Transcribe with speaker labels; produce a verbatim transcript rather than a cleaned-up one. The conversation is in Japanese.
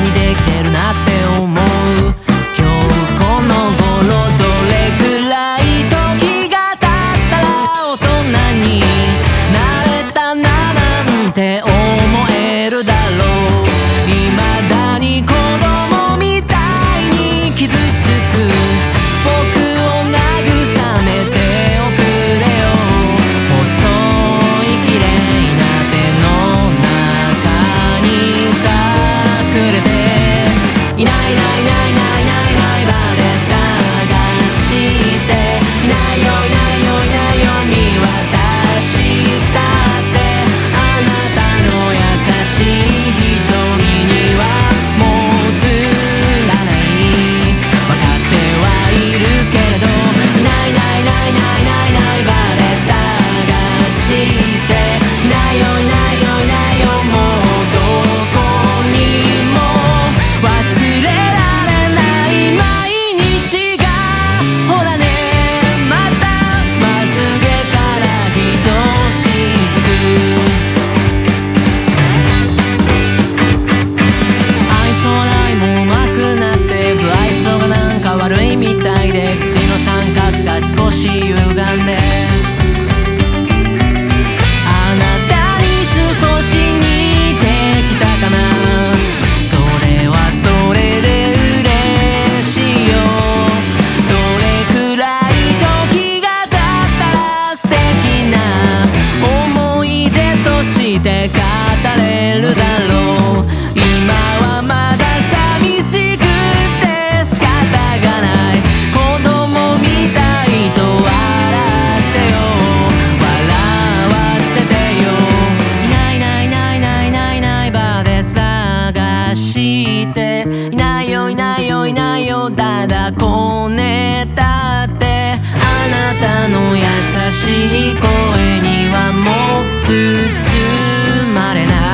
Speaker 1: にできてるなって思う。今日この頃どれくらい時が経ったら大人になれたななんて思えるだろう。未だに子供みたいに傷つく僕を慰めておくれよ。細い綺麗な手の中に隠れていないいないいないいないいないいない場で探していないよいないよいないよ見渡したってあなたの優しい瞳にはもう映らない。分かってはいるけれどいないいないいないいないいないいない場で探していないよいないよいないよもうどこにも忘れられない毎日がほらねまたまつげからひとしずく愛想笑いも上手くなって不愛想がなんか悪いみたいで口の三角が少し歪んであなたに少し似てきたかな。それはそれで嬉しいよ。どれくらい時が経ったら素敵な思い出として語れるだろう。今はまだ寂しくて仕方がない。子供みたいと笑ってよ笑わせてよ。いないいないいないいないいないいない場で探していないよいないよいないよだだこねたってあなたの優しい声にはもう包まれない。